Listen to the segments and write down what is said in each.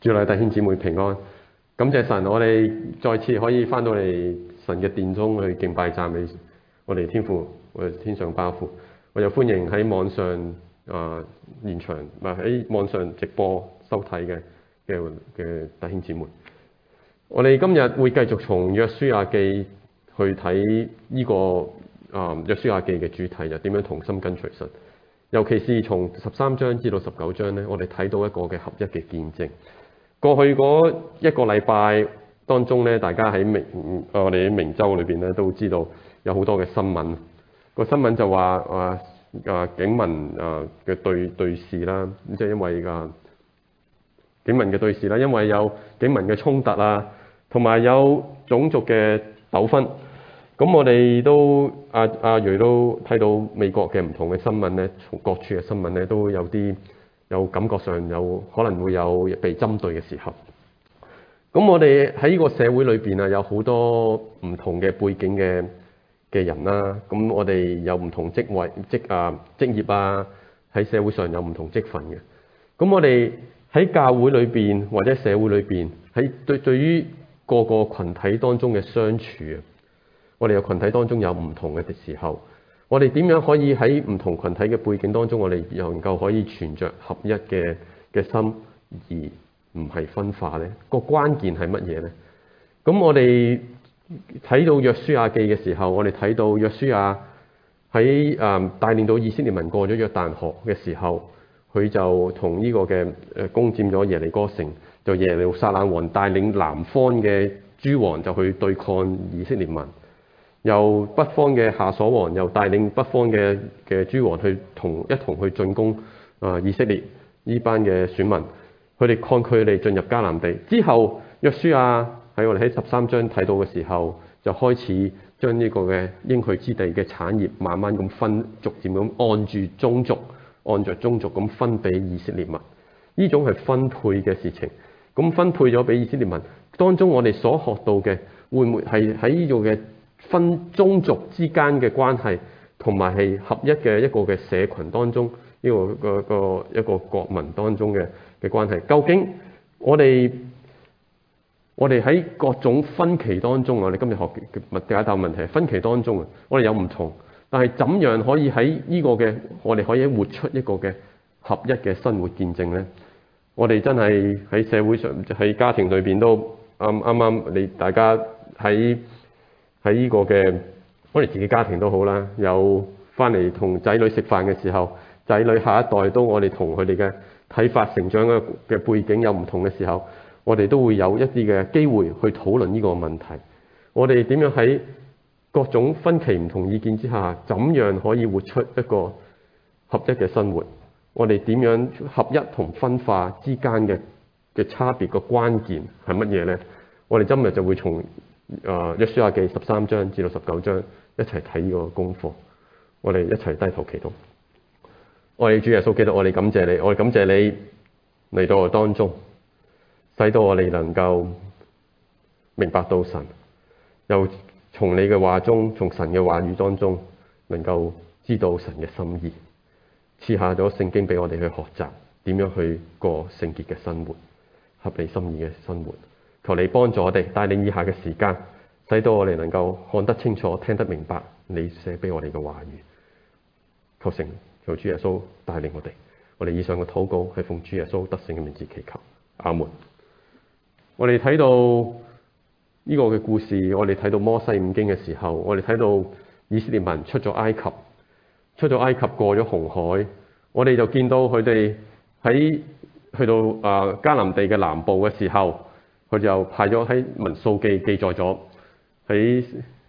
主內弟兄姊妹平安，感謝神，我哋再次可以翻到嚟神嘅殿中去敬拜讚美我哋天父，我哋天上巴父。我又歡迎喺網上現場喺網上直播收睇嘅弟兄姊妹。我哋今日會繼續從約書亞記去睇呢個約書亞記嘅主題，就點樣同心跟隨神。尤其是從13章至到19章咧，我哋睇到一個嘅合一嘅見證。過去嗰一個禮拜當中咧，大家喺我哋喺明州裏邊咧都知道有好多嘅新聞。個新聞就話警民嘅對視啦，即係因為警民嘅對視啦，因為有警民嘅衝突啊，同埋有種族嘅糾紛。咁我哋都阿瑞都睇到美國嘅唔同嘅新聞咧，從各處嘅新聞咧都有感覺上有可能會有被針對嘅時候。咁我哋喺呢個社會裏邊啊，有好多唔同嘅背景嘅人啦。咁我哋有唔同職業啊，喺社會上有唔同職份嘅。咁我哋喺教會裏邊或者社會裏邊，喺對於個個群體當中嘅相處啊，我哋嘅群體當中有唔同嘅時候，我哋點樣可以喺唔同群體嘅背景當中，我哋能夠可以存着合一嘅心，而唔係分化呢？個關鍵係乜嘢呢？咁我哋睇到約書亞記嘅時候，我哋睇到約書亞喺帶領到以色列民過咗約旦河嘅時候，佢就同呢個嘅攻佔咗耶利哥城，就耶路撒冷王帶領南方嘅諸王就去對抗以色列民。由北方嘅夏瑣王又帶領北方嘅諸王去一同去進攻以色列呢班嘅選民，佢哋抗拒佢哋進入迦南地。之後約書亞喺我哋喺13章睇到嘅時候，就開始將呢個嘅應許之地嘅產業慢慢咁分，逐漸咁按着宗族咁分俾以色列民。呢種係分配嘅事情，咁分配咗俾以色列民當中，我哋所學到嘅會唔會係喺呢度嘅分宗族之間嘅關係，同埋係合一嘅一個嘅社群當中，呢個一個國民當中嘅關係？究竟我哋喺各種分歧當中，我哋今日學解答問題，分歧當中啊，我哋有唔同，但係怎樣可以喺呢個嘅我哋可以活出一個嘅合一嘅生活見證呢？我哋真係喺社會上，喺家庭裏邊都啱大家喺呢個嘅我哋自己家庭都好啦，有翻嚟同仔女食飯嘅時候，仔女下一代都我哋同佢哋嘅睇法成長嘅背景有唔同嘅時候，我哋都會有一啲嘅機會去討論呢個問題。我哋點樣喺各種分歧唔同意見之下，怎樣可以活出一個合一嘅生活？我哋點樣合一同分化之間嘅差別個關鍵係乜嘢呢？我哋今日就會從約書亞記13章至到19章一齊睇呢個功課。我哋一齊低頭祈禱。我哋主耶穌基督，我哋感謝你，我哋感謝你嚟到我當中，使到我哋能夠明白到神，又從你嘅話中，從神嘅話語當中，能夠知道神嘅心意，賜下咗聖經俾我哋去學習點樣去過聖潔嘅生活，合你心意嘅生活。求你幫助我哋，帶領以下嘅時間，使到我哋能夠看得清楚、聽得明白你寫俾我哋嘅話語。求主耶穌帶領我哋。我哋以上嘅禱告係奉主耶穌得勝嘅名字祈求。阿門。我哋睇到呢個嘅故事，我哋睇到摩西五經嘅時候，我哋睇到以色列民出咗埃及過咗紅海，我哋就見到佢哋去到迦南地嘅南部嘅時候，佢就派咗喺民數記記載咗喺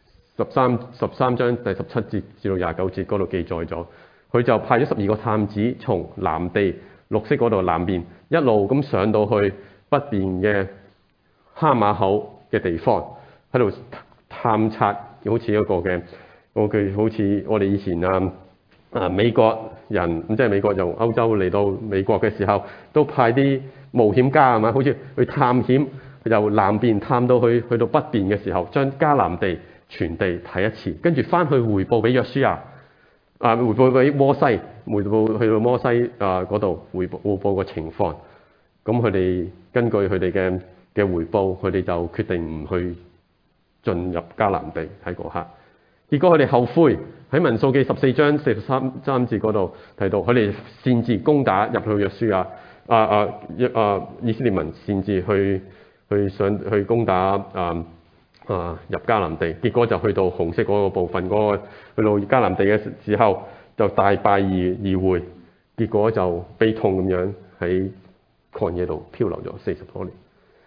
13章第17節至到29節嗰度記載咗，佢就派咗12個探子從南地綠色嗰度南邊一路咁上到去北邊嘅哈馬口嘅地方，喺度探測，好似一個嘅好似我哋以前美國人，即係美國由歐洲嚟到美國嘅時候，都派啲冒險家係嘛，好似去探險，由南邊探到去到北邊嘅時候，將迦南地全地睇一次，跟住翻去回報俾約書亞，回報俾摩西，回報去到摩西嗰度回報個情況。 咁佢哋根據佢哋嘅回報，佢哋就決定唔去進入迦南地喺嗰刻。結果佢哋後悔，喺民數記14章43節嗰度提到，佢哋擅自攻打入去約書亞，以色列民擅自去攻打入迦南地，結果就去到紅色嗰個部分，去到迦南地嘅時候就大敗而回，結果就悲痛咁樣喺曠野度漂流咗40多年。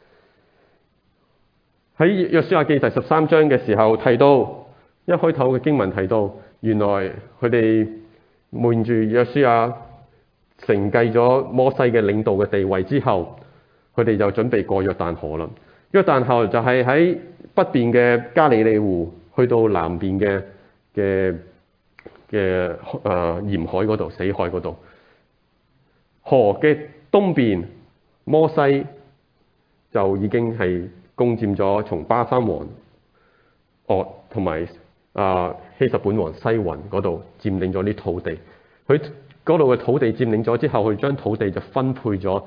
喺約書亞記第13章嘅時候提到，一開頭嘅經文提到，原來佢哋瞞住約書亞承繼咗摩西嘅領導嘅地位之後，佢哋就準備過約旦河啦。約旦河就係喺北邊嘅加利利湖，去到南邊嘅鹽海嗰度、死海嗰度。河嘅東邊，摩西就已經係攻佔咗從巴珊王噩同埋希實本王西宏嗰度佔領咗啲土地。佢嗰度嘅土地佔領咗之後，佢將土地就分配咗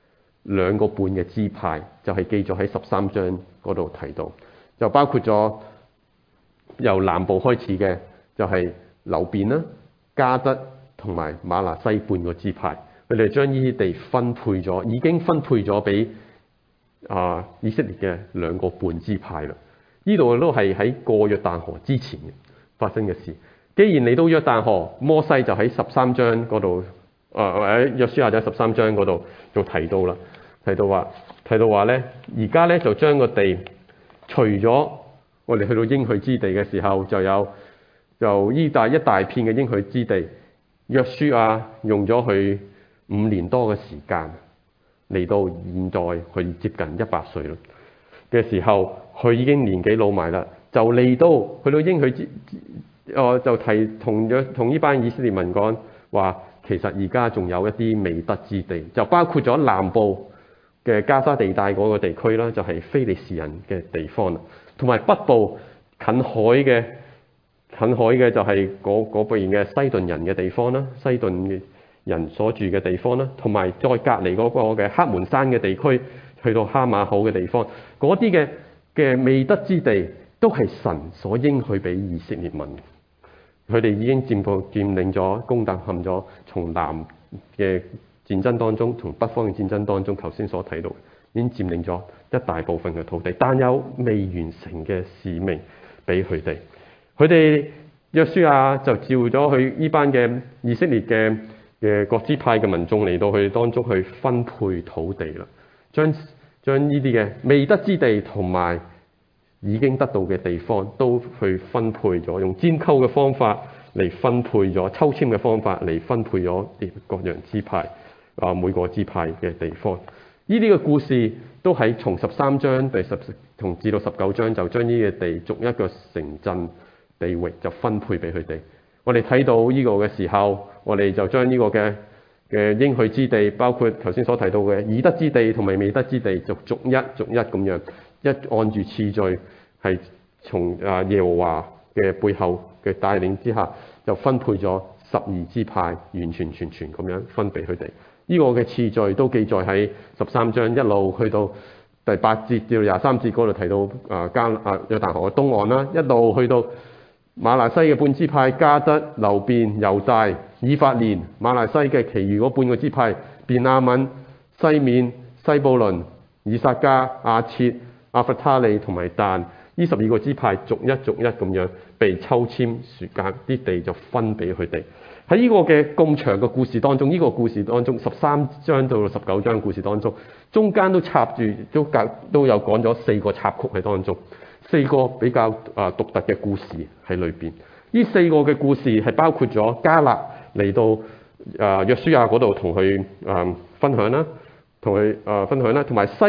2個半嘅支派，就係記載喺13章嗰度提到，就包括咗由南部開始嘅就係流便啦、迦得同埋瑪拿西半個支派，佢哋將呢啲地分配咗，已經分配咗俾以色列嘅2個半支派啦。呢度都係喺過約旦河之前發生嘅事。既然嚟到約旦河，摩西就喺13章嗰度，或者約書亞就喺13章嗰度就提到啦，提到話咧，而家咧就將個地除咗我哋去到應許之地嘅時候，就依大一大片嘅應許之地，約書亞用咗佢5年多嘅時間嚟到現在佢接近100歲啦嘅時候，佢已經年紀老埋啦，就嚟到去到應許之。就提同呢班以色列民講話，其實而家仲有一啲未得之地，就包括咗南部嘅加沙地帶嗰個地區啦，就係非利士人嘅地方啦，同埋北部近海嘅就係嗰邊嘅西頓人嘅地方啦，西頓人所住嘅地方啦，同埋再隔離嗰個嘅黑門山嘅地區，去到哈馬口嘅地方，嗰啲嘅未得之地都係神所應許俾以色列民。佢哋已經佔領咗、攻打陷咗，從南嘅戰爭當中，從北方嘅戰爭當中，頭先所睇到已經佔領咗一大部分嘅土地，但有未完成嘅使命俾佢哋。佢哋約書亞就召咗佢呢班嘅以色列嘅各支派嘅民眾嚟到佢當中去分配土地啦，將呢啲嘅未得之地同埋已經得到嘅地方都去分配咗，用拈鬮嘅方法嚟分配咗，抽籤嘅方法嚟分配咗各樣支派每個支派嘅地方。呢啲嘅故事都喺從13章同至到19章就將呢啲地逐一個城鎮地域就分配俾佢哋。我哋睇到呢個嘅時候，我哋就將呢個嘅應許之地，包括頭先所提到嘅已得之地同埋未得之地，就逐一咁樣按住次序，係從耶和華嘅背後嘅帶領之下，就分配咗12支派，完全全咁樣分俾佢哋。呢個嘅次序都記載喺13章，一路去到第8節至到23節嗰度提到約旦河嘅東岸啦，一路去到瑪拿西嘅半支派迦得、流便、猶大、以法蓮、瑪拿西嘅其餘嗰半個支派便雅憫、西緬、西布倫、以撒迦、亞設、亞弗他利同埋但，呢12個支派逐一咁樣被抽籤，時間啲地就分俾佢哋。喺呢個嘅咁長嘅故事當中，呢個故事當中13章到19章嘅故事當中，中間都插住都有講咗4個插曲喺當中，4個比較獨特嘅故事喺裏邊。呢4個嘅故事係包括咗迦勒嚟到約書亞嗰度同佢分享啦，同埋西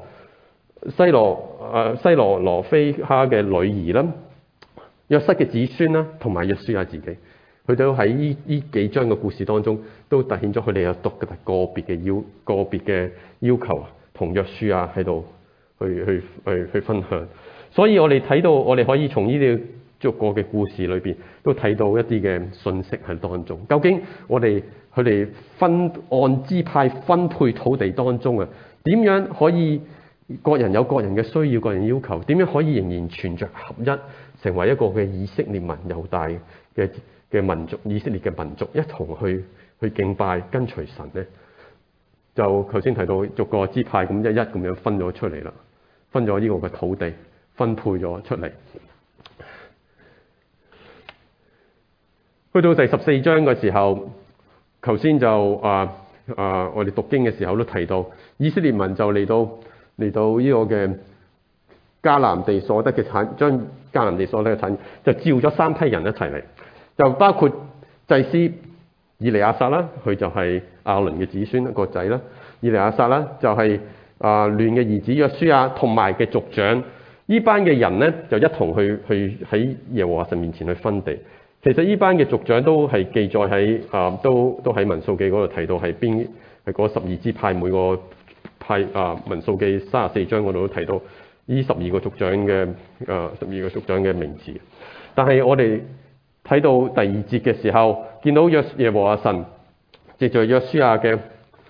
羅羅非哈嘅女兒啦，約瑟嘅子孫啦，同埋約書亞自己。佢都喺呢幾章嘅故事當中，都凸顯咗佢哋有個別嘅要求，同約書亞喺度去分享。所以我哋睇到，我哋可以從呢啲逐個嘅故事裏邊都睇到一啲嘅信息喺當中。究竟佢哋按支派分配土地當中啊，點樣可以各人有各人嘅需要、個人要求？點樣可以仍然存着合一，成為一個嘅以色列民、猶大嘅民族、以色列嘅民族，一同去敬拜、跟隨神呢？就頭先提到逐個支派咁一咁樣分咗出嚟啦，分咗呢個嘅土地分配咗出嚟。去到第14章嘅時候，頭先就我哋讀經嘅時候都提到，以色列民就嚟到呢個嘅迦南地所得嘅將迦南地所得嘅產業，就召咗3批人一齊嚟，就包括祭司以利亞撒啦，佢就係亞倫嘅子孫一個仔啦。以利亞撒啦，就係亂嘅兒子約書亞同埋嘅族長。呢班嘅人咧就一同去喺耶和華神面前去分地。其實呢班嘅族長都係記載喺都喺民數記嗰度提到係嗰12支派，每個派民數記34章嗰度都提到呢12個族長嘅12個族長嘅名字。但係我哋睇到第2節嘅時候，見到耶和華神藉著約書亞嘅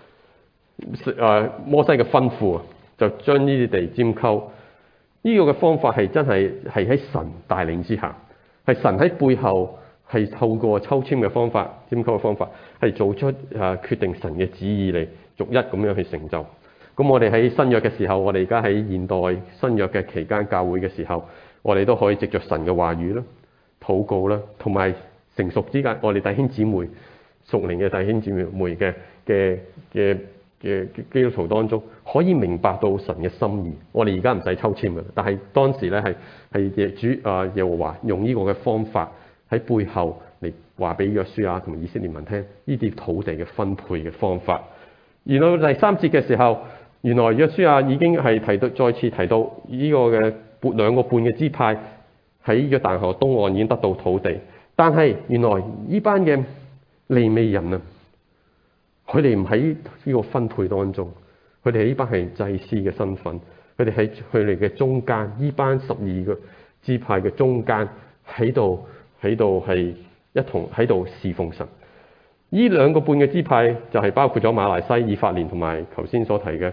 摩西嘅吩咐，就將呢啲地拈鬮。呢個嘅方法係真係喺神帶領之下，係神喺背後係透過抽籤嘅方法、拈鬮嘅方法，係做出決定神嘅旨意嚟逐一咁樣去成就。咁我哋喺新約嘅時候，我哋而家喺現代新約嘅期間教會嘅時候，我哋都可以藉著神嘅話語啦、禱告啦，同埋成熟之間，我哋弟兄姊妹屬靈嘅弟兄姊妹嘅基督徒當中，可以明白到神嘅心意。我哋而家唔使抽籤嘅，但係當時咧係耶和華用呢個嘅方法喺背後嚟話俾約書亞同以色列民聽呢啲土地嘅分配嘅方法。然後第3節嘅時候，原來約書亞已經係再次提到呢個嘅2個半嘅支派喺約旦河東岸已經得到土地，但係原來呢班嘅利未人啊，佢哋唔喺呢個分配當中，佢哋呢班係祭司嘅身份，佢哋喺佢哋嘅中間，呢班12個支派嘅中間喺度係一同喺度侍奉神。呢2個半嘅支派就係包括咗馬來西、以法蓮同埋頭先所提嘅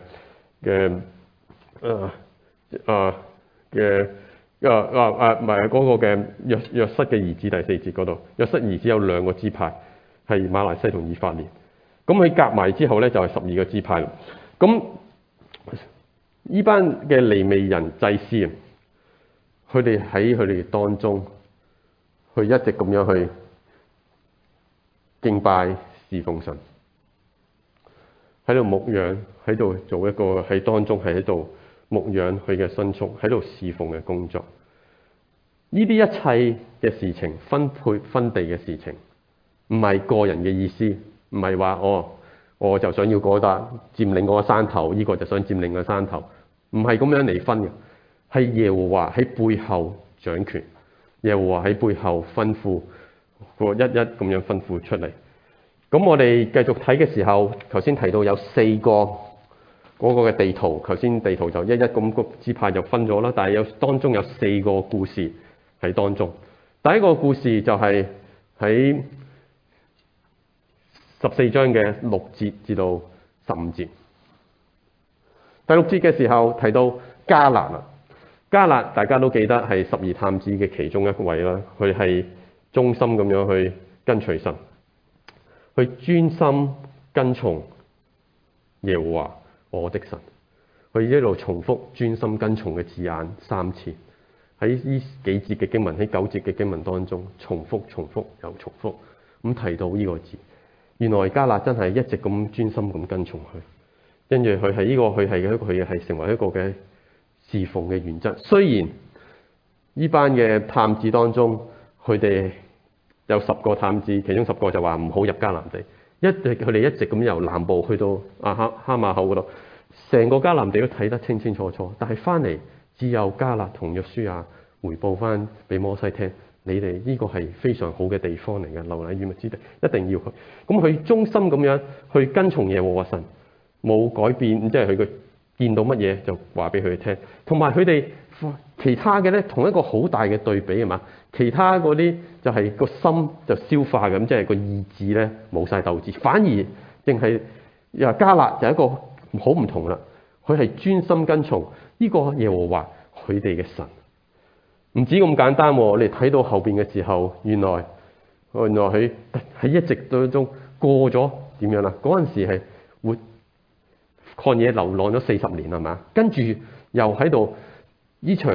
唔係嗰個嘅約瑟嘅兒子。第4節嗰度，約瑟兒子有2個支派係馬來西同以法蓮。咁佢夾埋之後咧，就係12個支派。咁呢班嘅利未人祭司啊，佢哋喺佢哋當中，去一直咁樣去敬拜侍奉神，喺度牧養，喺度做一個喺當中係喺度牧養佢嘅牲畜，喺度侍奉嘅工作。呢啲一切嘅事情，分配分地嘅事情，唔係個人嘅意思。唔係話我就想要嗰笪佔領嗰個山頭，呢個就想佔領個山頭，唔係咁樣嚟分嘅。係耶和華喺背後掌權，耶和華喺背後吩咐，一咁樣吩咐出嚟。咁我哋繼續睇嘅時候，頭先提到有4個嗰個嘅地圖，頭先地圖就一咁個支派就分咗啦，但係當中有4個故事喺當中。第一個故事就係喺14章嘅6節至到15節。第6節嘅時候提到迦勒啊，迦勒大家都記得係12探子嘅其中一位啦，佢係忠心咁樣去跟隨神，去專心跟從耶和華我的神，佢一路重複專心跟從嘅字眼3次，喺呢幾節嘅經文，喺9節嘅經文當中重複又重複咁提到呢個字。原來迦勒真係一直咁專心咁跟從佢，跟住佢係呢個佢係成為一個嘅侍奉嘅原則。雖然呢班嘅探子當中，佢哋有10個探子，其中10個就話唔好入迦南地，佢哋一直咁由南部去到哈馬口嗰度，成個迦南地都睇得清清楚楚。但係翻嚟只有迦勒同約書亞回報翻俾摩西聽。你哋呢個係非常好嘅地方嚟嘅，流奶與蜜之地，一定要去。咁佢忠心咁樣去跟從耶和華神，冇改變，即係佢見到乜嘢就話俾佢哋聽。同埋佢哋其他嘅咧，同一個好大嘅對比係嘛？其他嗰啲就係個心就消化咁，即係個意志咧冇晒鬥志，反而淨係迦勒就一個好唔同啦。佢係專心跟從呢個耶和華佢哋嘅神，唔止咁簡單。我哋睇到後邊嘅時候，原來佢喺一直當中過咗點樣啦？嗰陣時係活曠野流浪咗40年係嘛？跟住又喺度呢場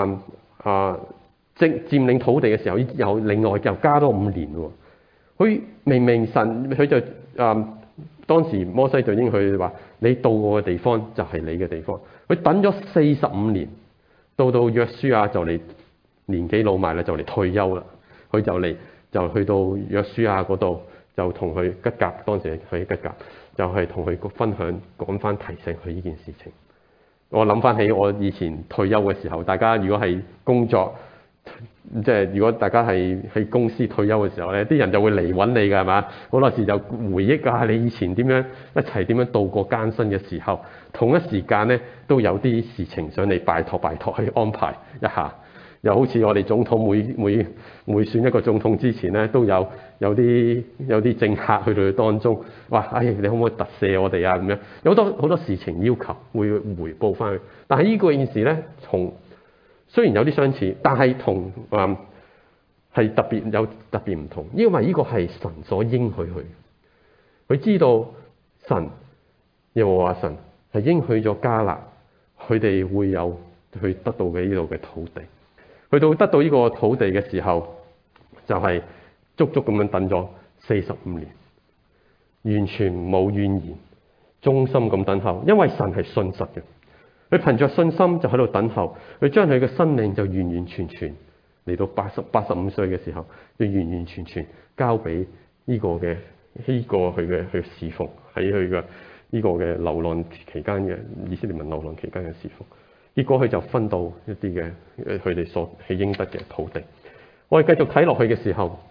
佔領土地嘅時候，又另外又加多5年喎。佢明明神佢就當時摩西就應佢話：你到我嘅地方就係你嘅地方。佢等咗45年，到約書亞就嚟年紀老邁啦，就嚟退休啦。佢就去到約書亞嗰度，就同佢吉甲，當時佢喺吉甲，就係同佢分享講翻提醒佢呢件事情。我諗翻起我以前退休嘅時候，大家如果係工作，即係如果大家係喺公司退休嘅時候咧，啲人就會嚟揾你㗎係嘛？好多時就回憶啊，你以前點樣一齊點樣度過艱辛嘅時候，同一時間咧都有啲事情想你拜託去安排一下。又好似我哋總統每選一個總統之前咧，都有啲政客去到佢當中，話你可唔可以特赦我哋啊？咁樣有好多事情要求會回報翻去。但係呢個件事咧，雖然有啲相似，但係同係特別唔同，因為呢個係神所應許佢。佢知道神耶和華神係應許咗迦勒，佢哋會有去得到嘅呢度嘅土地。去到得到呢個土地嘅時候，就係足足咁樣等咗45年，完全冇怨言，忠心咁等候，因為神係信實嘅。佢憑着信心就喺度等候，佢將佢嘅生命就完完全全嚟到85歲嘅時候，就完完全全交俾呢個佢嘅侍奉，喺佢嘅呢個嘅流浪期間嘅以色列民流浪期間嘅侍奉。結果佢就分到一啲嘅佢哋所係應得嘅土地。我哋繼續睇落去嘅時候，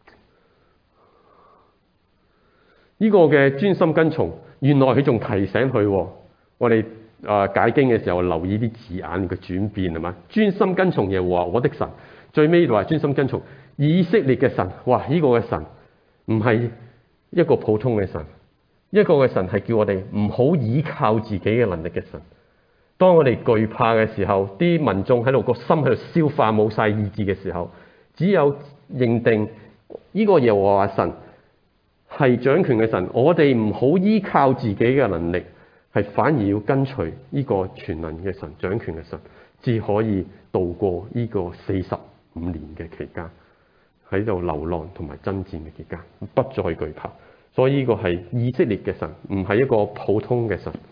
呢個嘅專心跟從，原來佢仲提醒佢，我哋解經嘅時候留意啲字眼嘅轉變係嘛？專心跟從耶和華我的神，最尾就話專心跟從以色列嘅神。哇！呢個嘅神唔係一個普通嘅神，一個嘅神係叫我哋唔好依靠自己嘅能力嘅神。當我哋懼怕嘅時候，啲民眾喺度個心喺度消化冇晒意志嘅時候，只有認定呢個耶和華神係掌權嘅神，我哋唔好依靠自己嘅能力，係反而要跟隨呢個全能嘅神、掌權嘅神，至可以度過呢個45年嘅期間，喺度流浪同埋爭戰嘅期間，不再懼怕。所以呢個係以色列嘅神，唔係一個普通嘅神。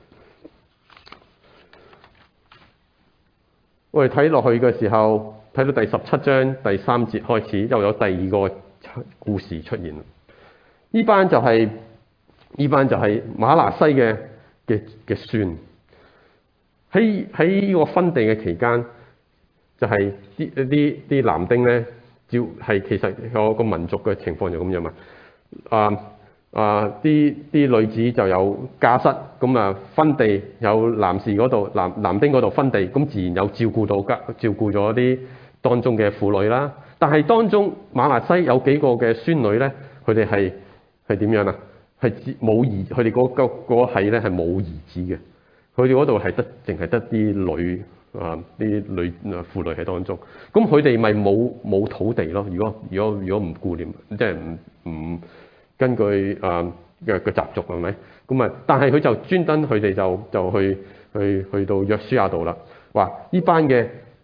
我哋睇落去嘅時候，睇到第17章第3節開始，又有第二個故事出現。呢班就係瑪拿西嘅孫。喺呢個分地嘅期間，就係啲男丁咧，係其實有個民族嘅情況就咁樣嘛。啲女子就有家室，咁分地有男士嗰度男丁嗰度分地，咁自然有照顧咗啲當中嘅婦女啦。但係當中瑪拿西有幾個嘅孫女咧，佢哋係點樣啊？係冇兒，佢哋嗰係咧係冇兒子嘅。佢哋嗰度係淨係得啲女啲女婦女喺當中。咁佢哋咪冇土地咯？如果唔顧念，即係唔根據嘅習俗係咪？咁但係佢就專登佢哋就去到約書亞度啦，話呢班嘅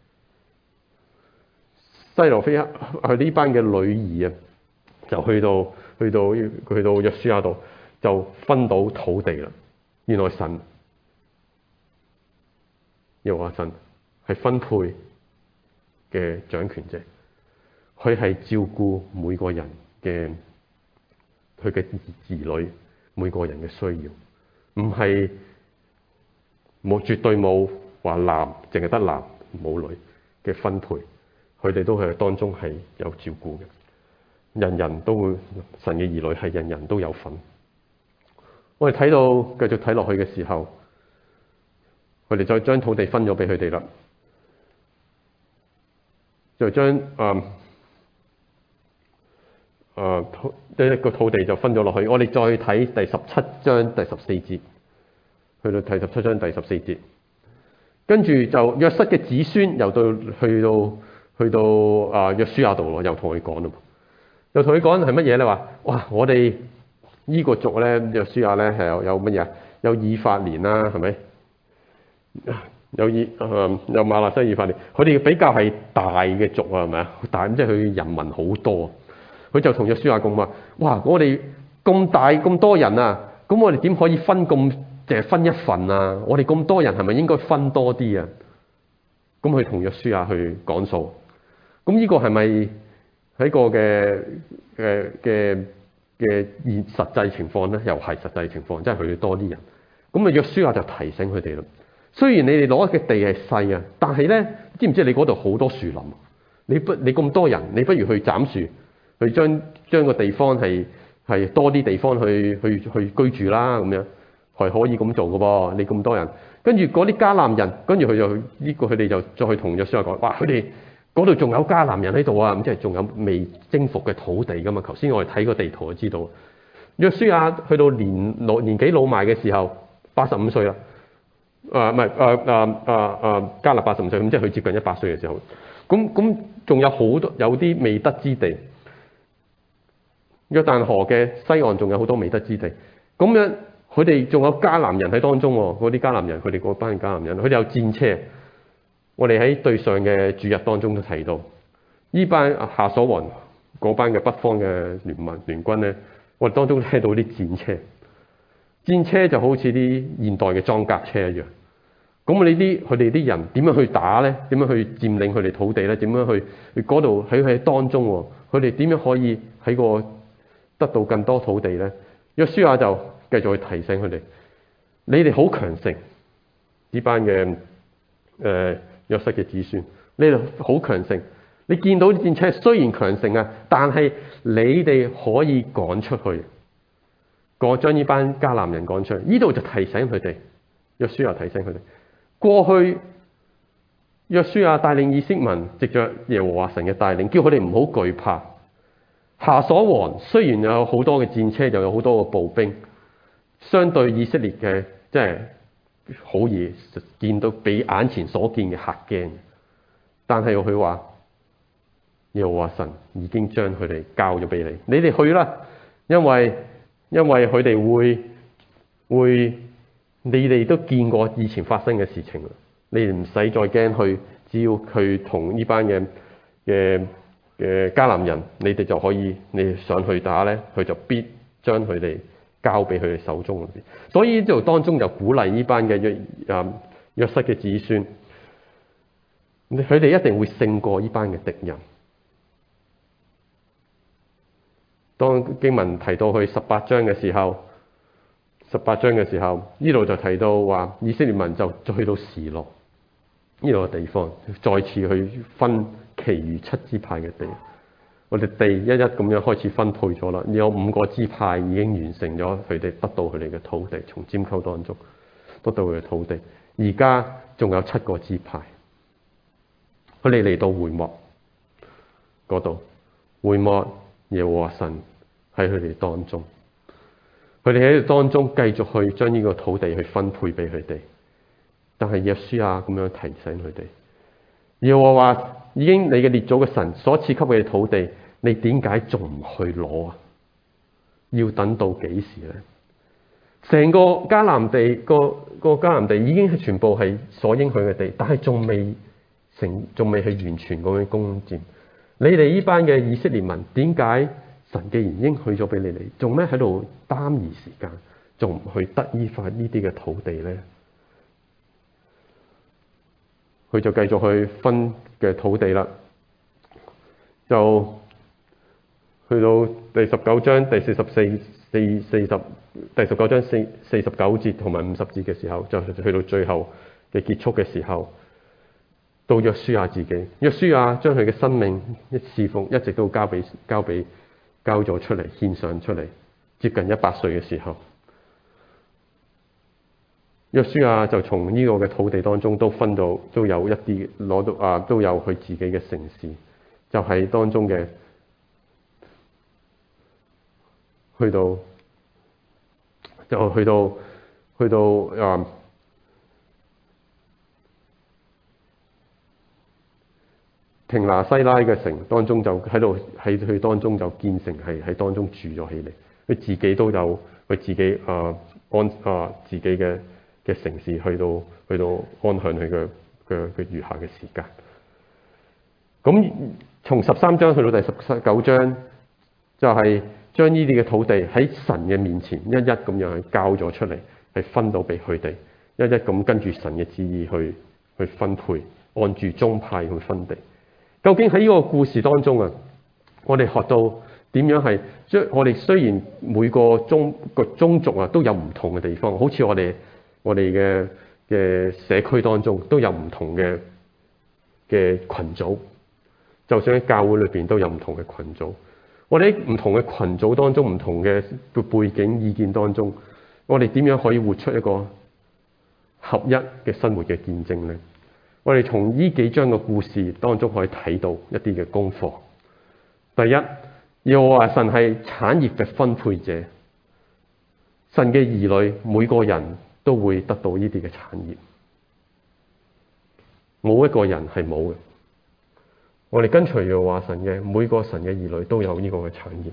西羅非佢呢班嘅女兒啊，就去到約書亞度就分到土地啦。原來神又話神係分配嘅掌權者，佢係照顧每個人嘅。佢嘅兒女每個人嘅需要，唔係絕對冇話淨係得男冇女嘅分配，佢哋都係當中係有照顧嘅，人人都會神嘅兒女係人人都有份。我哋睇到繼續睇落去嘅時候，佢哋再將土地分咗俾佢哋啦。 就將一個土地就分咗落去。我哋再睇第17章第14節，去到第17章第14節，跟住就約瑟嘅子孫又去到約書亞度咯，又同佢講咯，又同佢講係乜嘢咧？話哇，我哋呢個族咧，約書亞咧係有乜嘢？有以法蓮啦，係咪？有馬拿西以法蓮，佢哋比較係大嘅族啊，係咪啊？大即係佢人民好多，佢就同約書亞講話：哇！我哋咁大咁多人啊，咁我哋點可以分淨係分一份啊？我哋咁多人係咪應該分多啲啊？咁佢同約書亞去講數，咁呢個係咪喺個嘅現實際情況咧？又係實際情況，即係佢哋多啲人。咁啊，約書亞就提醒佢哋咯。雖然你哋攞嘅地係細啊，但係咧，知唔知你嗰度好多樹林？你咁多人，你不如去斬樹，去將個地方係多啲地方去居住啦，咁樣係可以咁做嘅噃。你咁多人，跟住嗰啲迦南人，跟住佢哋就再去同約書亞講：哇！佢哋嗰度仲有迦南人喺度啊！咁即係仲有未征服嘅土地噶嘛？頭先我哋睇個地圖就知道，約書亞去到年紀老邁嘅時候，85歲啦。迦勒85歲，咁即係佢接近100歲嘅時候。咁仲有好多有啲未得之地，約旦河嘅西岸仲有好多未得之地。咁樣佢哋仲有迦南人喺當中喎，嗰啲迦南人，佢哋嗰班迦南人，佢哋有戰車。我哋喺對上嘅主日當中都提到，呢班夏瑣王嗰班嘅北方嘅聯軍咧，我哋當中聽到啲戰車。戰車就好似啲現代嘅裝甲車一樣。咁佢哋啲人點樣去打咧？點樣去佔領佢哋土地咧？點樣去嗰度喺當中喎？佢哋點樣可以喺個得到更多土地咧？約書亞就繼續去提醒佢哋：你哋好強盛，呢班嘅約瑟嘅子孫，你哋好強盛。你見到啲戰車雖然強盛啊，但係你哋可以趕出去。將呢班迦南人趕出去，呢度就提醒佢哋。約書亞提醒佢哋，過去約書亞帶領以色列民，藉着耶和華神嘅帶領，叫佢哋唔好懼怕。夏瑣王雖然有好多嘅戰車，又有好多嘅步兵，相對以色列嘅即係好易見到比眼前所見嘅嚇驚，但係佢話耶和華神已經將佢哋交咗俾你，你哋去啦，因為佢哋會，你哋都見過以前發生嘅事情啦，你哋唔使再驚去，只要佢同呢班嘅迦南人，你哋就可以，你哋上去打咧，佢就必將佢哋交俾佢哋手中。所以呢度當中就鼓勵呢班嘅約瑟嘅子孫，佢哋一定會勝過呢班嘅敵人。當經文提到去18章嘅時候，呢度就提到話以色列民就去到示羅呢個地方，再次去分其餘7支派嘅地。我哋地一咁樣開始分配咗啦，有5個支派已經完成咗佢哋得到佢哋嘅土地，從拈鬮當中得到佢嘅土地。而家仲有7個支派，佢哋嚟到會幕嗰度，會幕耶和華神喺佢哋當中，佢哋喺當中繼續去將呢個土地去分配俾佢哋。但係約書亞咁樣提醒佢哋，耶和華已經你嘅列祖嘅神所賜給佢哋土地，你點解仲唔去攞啊？要等到幾時咧？成個迦南地個迦南地已經係全部係所應許嘅地，但係仲未去完全咁樣攻佔。你哋呢班嘅以色列民，點解神既然應許咗俾你哋，仲咩喺度耽移時間，仲唔去得呢啲嘅土地咧？佢就繼續去分嘅土地啦，就去到第19章第19章49節同埋50節嘅時候，就去到最後嘅結束嘅時候，到約書亞自己，約書亞將佢嘅生命侍奉一直都交咗出嚟，獻上出嚟，接近100歲嘅時候， 約書亞就從呢個嘅土地當中都分到，都有一啲攞到都有佢自己嘅城市，就喺當中嘅去到亭拿西拉嘅城當中，就喺佢當中就建成係喺當中住咗起嚟。佢自己都有佢自己自己嘅城市去到安享佢嘅餘下嘅時間。咁從13章去到第19章，就係將呢啲嘅土地喺神嘅面前一一咁樣去交咗出嚟，係分到俾佢哋，一一咁跟住神嘅旨意去分配，按住宗派去分地。究竟喺呢個故事當中啊，我哋學到點樣係將我哋雖然每個宗族啊都有唔同嘅地方，好似我哋嘅社區當中都有唔同嘅群組，就算喺教會裏邊都有唔同嘅群組。我哋喺唔同嘅群組當中，唔同嘅背景意見當中，我哋點樣可以活出一個合一嘅生活嘅見證呢？我哋從呢幾章嘅故事當中可以睇到一啲嘅功課。第一，又話神係產業嘅分配者，神嘅兒女每個人都會得到呢啲嘅產業，冇一個人係冇嘅。我哋跟隨又話神嘅每個神嘅兒女都有呢個嘅產業。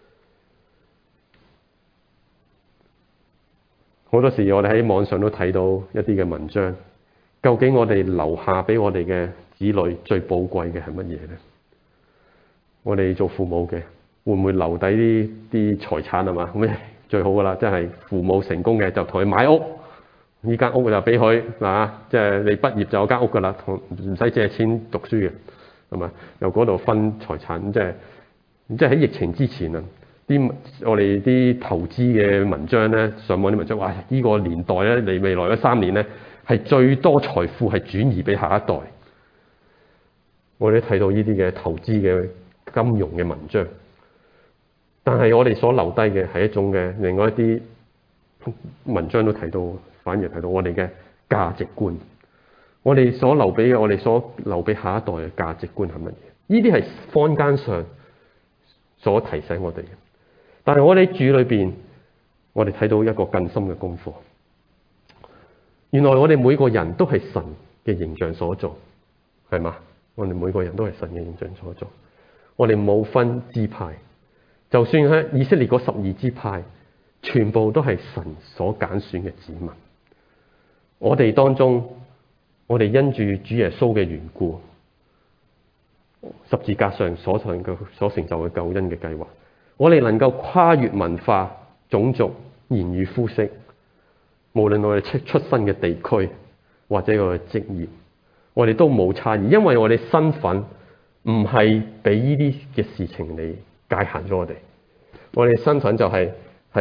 好多時我哋喺網上都睇到一啲嘅文章。究竟我哋留下俾我哋嘅子女最寶貴嘅係乜嘢咧？我哋做父母嘅會唔會留低啲財產係嘛？咁最好噶啦，即係父母成功嘅就同佢買屋，呢間屋就俾佢嗱，即係你畢業就有間屋噶啦，唔使借錢讀書嘅係嘛？由嗰度分財產，即係喺疫情之前啊，我哋啲投資嘅文章咧，上網啲文章話，呢個年代咧，嚟未來嘅3年咧。係最多財富係轉移俾下一代。我哋睇到呢啲嘅投資嘅金融嘅文章，但係我哋所留低嘅係一種嘅另外一啲文章都睇到，反而睇到我哋嘅價值觀。我哋所留俾嘅，我哋所留俾下一代嘅價值觀係乜嘢？呢啲係坊間上所提醒我哋嘅。但係我哋主裏邊，我哋睇到一個更深嘅功課。原來我哋每個人都係神嘅形象所造，係嘛？我哋每個人都係神嘅形象所造。我哋冇分支派，就算喺以色列嗰12支派，全部都係神所揀選嘅子民。我哋當中，我哋因住主耶穌嘅緣故，十字架上所成就嘅救恩嘅計劃，我哋能夠跨越文化、種族、言語、膚色。無論我哋出身嘅地區或者我嘅職業，我哋都冇差異，因為我哋身份唔係俾呢啲嘅事情嚟界限咗我哋。我哋身份就係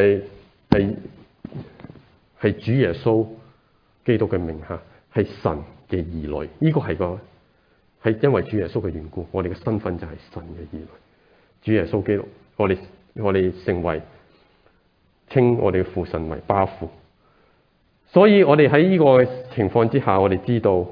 主耶穌基督嘅名下，係神嘅兒女。呢個係因為主耶穌嘅緣故，我哋嘅身份就係神嘅兒女。主耶穌基督，我哋成為稱我哋嘅父神為巴父。所以我哋喺呢個情況之下，我哋知道，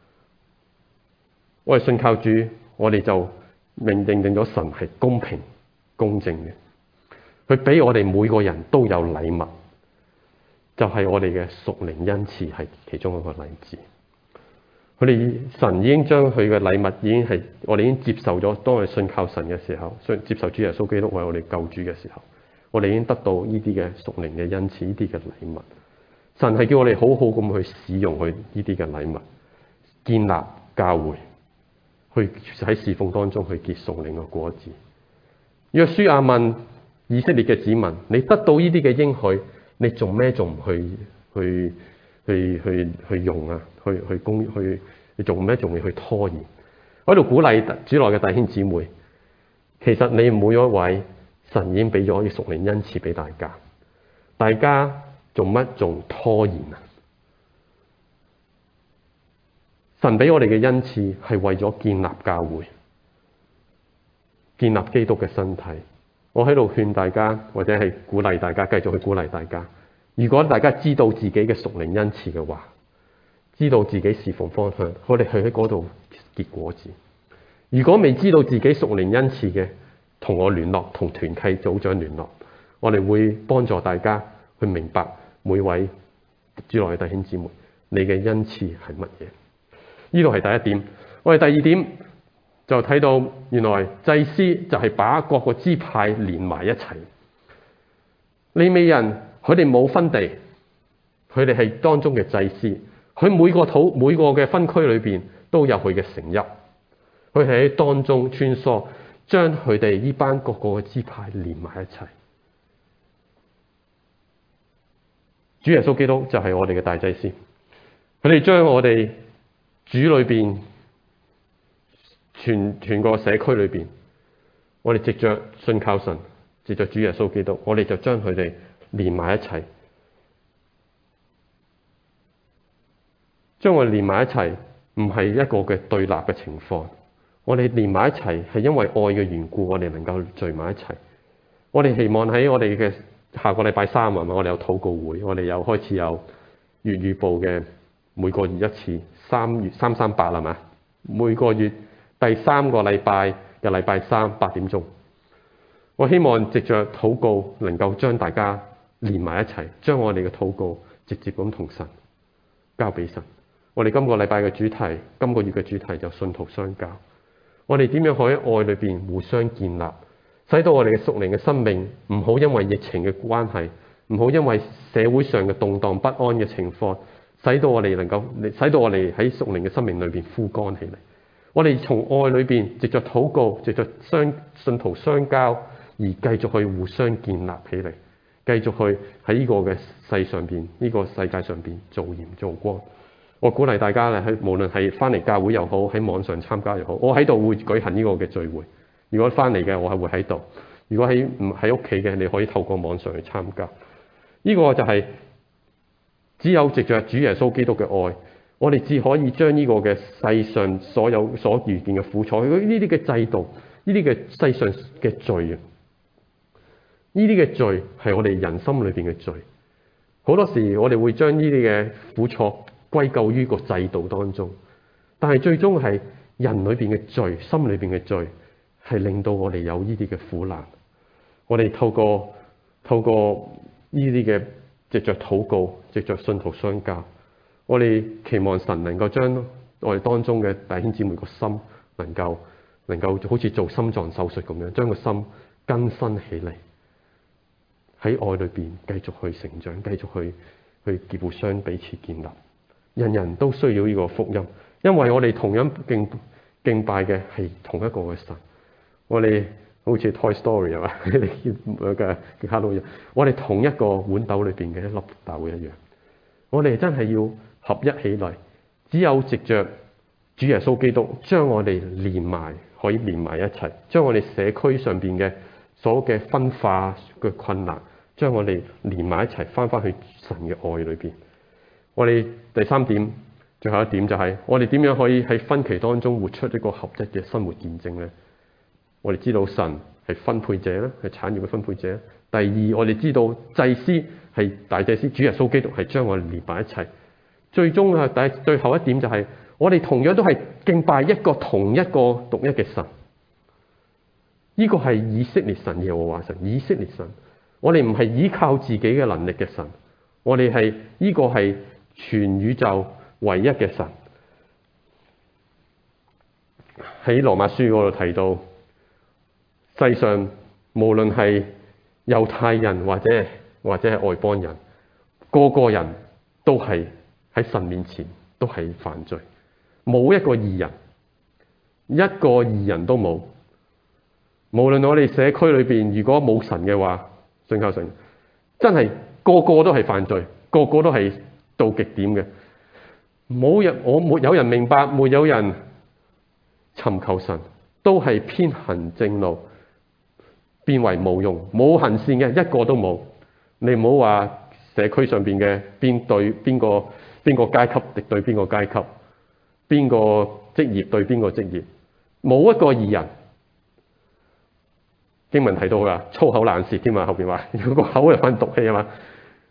我哋信靠主，我哋就認定咗神係公平公正嘅。佢俾我哋每個人都有禮物，就係我哋嘅屬靈恩賜係其中一個例子。佢哋神已經將佢嘅禮物已經係我哋已經接受咗。當我哋信靠神嘅時候，接受主耶穌基督為我哋救主嘅時候，我哋已經得到呢啲嘅屬靈嘅恩賜，呢啲嘅禮物。神係叫我哋好好咁去使用佢呢啲嘅禮物，建立教會，去喺侍奉當中去結屬靈嘅果子。約書亞問以色列嘅子民：你得到呢啲嘅應許，你做咩仲唔去用啊？你做咩仲要去拖延？我喺度鼓勵主內嘅弟兄姊妹，其實你每一位神已經俾咗啲屬靈恩賜俾大家，大家做乜仲拖延啊？神俾我哋嘅恩賜係為咗建立教會，建立基督嘅身體。我喺度勸大家，或者係鼓勵大家，繼續去鼓勵大家， 如果大家知道自己嘅屬靈恩賜嘅話，知道自己侍奉方向，我哋去喺嗰度結果子。如果未知道自己屬靈恩賜嘅，同我聯絡，同團契組長聯絡，我哋會幫助大家去明白每位主內嘅弟兄姊妹，你嘅恩賜係乜嘢？呢度係第一點。我哋第二點就睇到，原來祭司就係把各個支派連埋一齊。利未人佢哋冇分地，佢哋係當中嘅祭司，佢每個嘅分區裏邊都有佢嘅城邑，佢係喺當中穿梭，將佢哋呢班各個嘅支派連埋一齊。主耶穌基督就係我哋嘅大祭司，佢哋將我哋主裏邊全個社區裏邊，我哋藉着信靠神，藉着主耶穌基督，我哋就將佢哋連埋一齊，將我哋連埋一齊，唔係一個嘅對立嘅情況。我哋連埋一齊係因為愛嘅緣故，我哋能夠聚埋一齊。我哋希望喺我哋嘅下個禮拜三啊，我哋有禱告會，我哋又開始有粵語部嘅每個月一次，3月338係嘛？每個月第3個禮拜嘅禮拜三8點鐘，我希望藉着禱告能夠將大家連埋一齊，將我哋嘅禱告直接咁同神交俾神。我哋今個禮拜嘅主題，今個月嘅主題就信徒相交。我哋點樣可以喺愛裏邊互相建立，使到我哋嘅屬靈嘅生命唔好因為疫情嘅關係，唔好因為社會上嘅動盪不安嘅情況，使到我哋喺屬靈嘅生命裏邊枯乾起嚟。我哋從愛裏邊藉着禱告，藉着信徒相交，而繼續去互相建立起嚟，繼續去喺呢個嘅世上邊，呢個世界上邊做鹽做光。我鼓勵大家咧，無論係翻嚟教會又好，喺網上參加又好，我喺度會舉行呢個嘅聚會。如果翻嚟嘅，我係會喺度；如果唔喺屋企嘅，你可以透過網上去參加。呢個就係只有藉着主耶穌基督嘅愛，我哋至可以將呢個嘅世上所遇見嘅苦楚，呢啲嘅制度，呢啲嘅世上嘅罪啊，呢啲嘅罪係我哋人心裏邊嘅罪。好多時我哋會將呢啲嘅苦楚歸咎於個制度當中，但係最終係人裏邊嘅罪，心裏邊嘅罪，係令到我哋有呢啲嘅苦難。我哋透過呢啲嘅藉着禱告，藉着信徒相交，我哋期望神能夠將我哋當中嘅弟兄姊妹個心能夠好似做心臟手術咁樣，將個心更新起嚟，喺愛裏邊繼續去成長，繼續去互相彼此建立。人人都需要呢個福音，因為我哋同樣敬拜嘅係同一個嘅神。我哋好似 Toy Story 係嘛嘅卡通人，我哋同一個碗斗裏邊嘅一粒豆一樣。我哋真係要合一起來，只有藉着主耶穌基督將我哋連埋，可以連埋一齊，將我哋社區上邊嘅所有嘅分化嘅困難，將我哋連埋一齊，翻去神嘅愛裏邊。我哋第三點，最後一點就係我哋點樣可以喺分歧當中活出一個合一嘅生活見證呢？我哋知道神係分配者啦，係產業嘅分配者。第二，我哋知道祭司係大祭司，主耶穌基督係將我哋連埋一齊。最終啊，最後一點就係我哋同樣都係敬拜同一個獨一嘅神。呢個係以色列神，耶和華神，以色列神。我哋唔係依靠自己嘅能力嘅神，我哋係呢個係全宇宙唯一嘅神。喺羅馬書嗰度提到，世上無論係猶太人或者係外邦人，個個人都係喺神面前都係犯罪，冇一個義人，一個義人都冇。無論我哋社區裏邊如果冇神嘅話，信靠神，真係個個都係犯罪，個個都係到極點嘅。沒有人明白，沒有人尋求神，都係偏行正路，變為無用，冇行善嘅一個都冇。你唔好話社區上邊嘅邊個階級敵對邊個階級，邊個職業對邊個職業，冇一個義人。經文提到噶粗口爛舌添嘛，後邊話個口又犯毒氣啊嘛，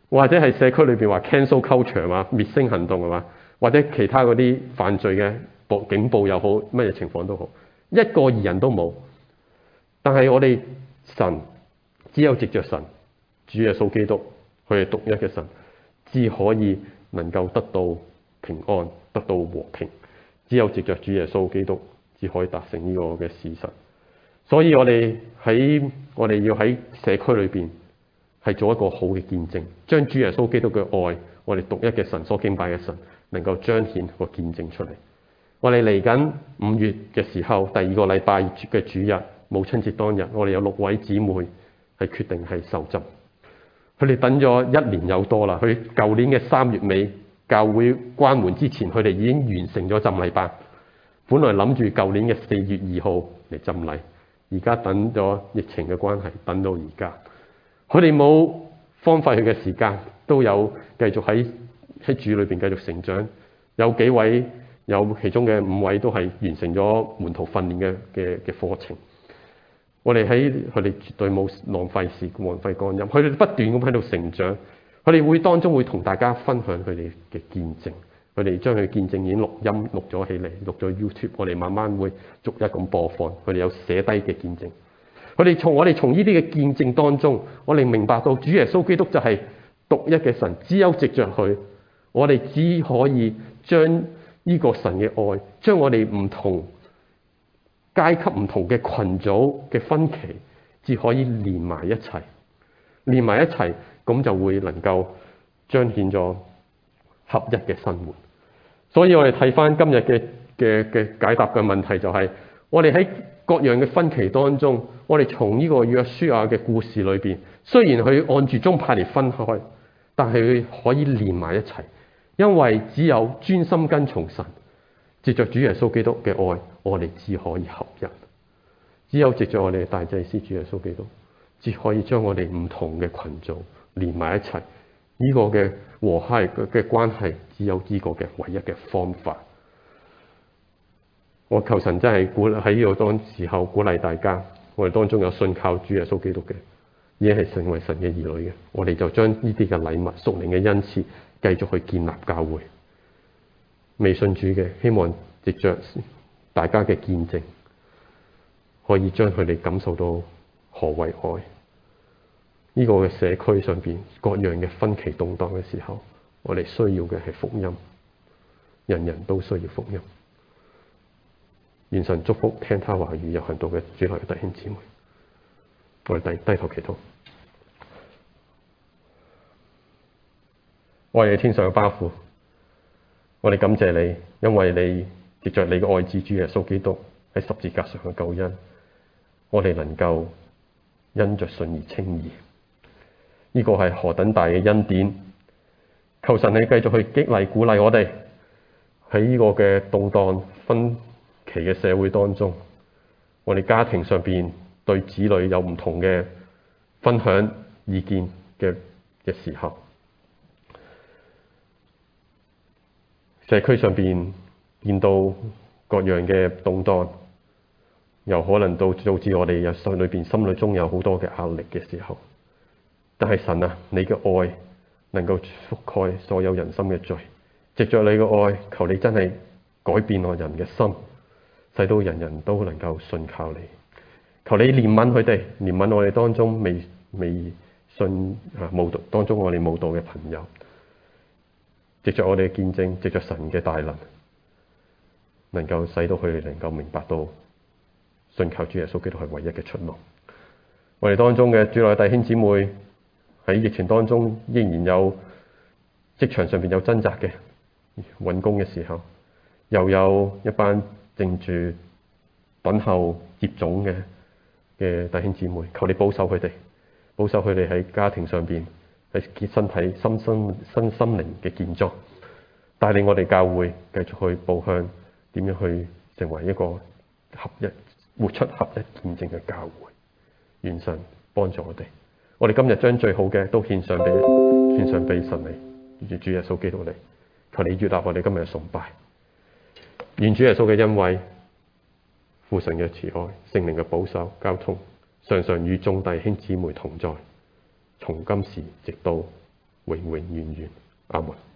或者係社區裏邊話 cancel culture 嘛，滅聲行動係嘛，或者其他嗰啲犯罪嘅警暴又好，乜嘢情況都好，一個義人都冇。但係我哋神只有藉着神主耶穌基督，佢係獨一嘅神，至可以能夠得到平安，得到和平。只有藉着主耶穌基督，至可以達成呢個嘅事實。所以我哋要喺社區裏邊係做一個好嘅見證，將主耶穌基督嘅愛，我哋獨一嘅神所敬拜嘅神，能夠彰顯個見證出嚟。我哋嚟緊5月嘅時候，第2個禮拜嘅主日，母親節當日，我哋有6位姊妹係決定係受浸。佢哋等咗1年有多啦。佢舊年嘅3月尾教會關門之前，佢哋已經完成咗浸禮班。本來諗住舊年嘅4月2號嚟浸禮，而家等咗疫情嘅關係，等到而家。佢哋冇荒廢佢嘅時間，都有繼續喺主裏邊繼續成長。有幾位，有其中嘅5位都係完成咗門徒訓練嘅課程。我哋佢哋絕對冇浪費光陰，佢哋不斷咁喺度成長。佢哋會當中會同大家分享佢哋嘅見證，佢哋將佢嘅見證已經錄咗起嚟，錄咗 YouTube， 我哋慢慢會逐一咁播放。佢哋有寫低嘅見證。我哋從呢啲嘅見證當中，我哋明白到主耶穌基督就係獨一嘅神，只有藉着佢，我哋只可以將呢個神嘅愛，將我哋唔同階級、唔同嘅群組嘅分歧，只可以連埋一齊，咁就會能夠彰顯咗合一嘅生活。所以我哋睇翻今日嘅解答嘅問題就係，我哋喺各樣嘅分歧當中，我哋從呢個約書亞嘅故事裏邊，雖然佢按住宗派嚟分開，但係佢可以連埋一齊，因為只有專心跟從神，藉着主耶穌基督嘅愛，我哋只可以合一。只有藉着我哋嘅大祭司主耶穌基督，只可以將我哋唔同嘅群組連埋一齊。呢個嘅和諧嘅關係，只有呢個嘅唯一嘅方法。我求神真係喺呢個當時候鼓勵大家，我哋當中有信靠主耶穌基督嘅，已經係成為神嘅兒女嘅，我哋就將呢啲嘅禮物、屬靈嘅恩賜，繼續去建立教會。未信主嘅，希望藉着大家嘅見證，可以將佢哋感受到何為愛。呢個嘅社區上邊各樣嘅分歧動盪嘅時候，我哋需要嘅係福音，人人都需要福音。願神祝福聽他話語有行道嘅主內弟兄姊妹。我哋低頭祈禱。愛你天上嘅爸父，我哋感謝你，因為你藉着你嘅愛子主耶穌基督喺十字架上嘅救恩，我哋能夠因着信而稱義。呢個係何等大嘅恩典！求神你繼續去激勵鼓勵我哋喺呢個嘅動盪分期嘅社會當中，我哋家庭上邊對子女有唔同嘅分享意見嘅時候，社區上邊見到各樣嘅動盪，又可能導致我哋心裏中有好多嘅壓力嘅時候，但係神啊，你嘅愛能夠覆蓋所有人心嘅罪，藉着你嘅愛，求你真係改變我人嘅心，使到人人都能夠信靠你。求你憐憫佢哋，憐憫我哋當中未信冇道當中我哋冇道嘅朋友，藉着我哋嘅見證，藉着神嘅大能，能夠使到佢哋能夠明白到信靠主耶穌基督係唯一嘅出路。我哋當中嘅主內弟兄姊妹喺疫情當中，仍然有職場上邊有掙扎嘅揾工嘅時候，又有一班正住等候接種嘅弟兄姊妹，求你保守佢哋，保守佢哋喺家庭上邊，喺身體、身心靈嘅健壯，帶領我哋教會繼續去步向點樣去成為一個合一、活出合一見證嘅教會。願神幫助我哋。我哋今日將最好嘅都獻上俾神你，主耶穌基督你，求你悅納我哋今日嘅崇拜。願主耶穌嘅恩惠、父神嘅慈愛、聖靈嘅保守交通，常常與眾弟兄姊妹同在，從今時直到永永永遠遠。阿門。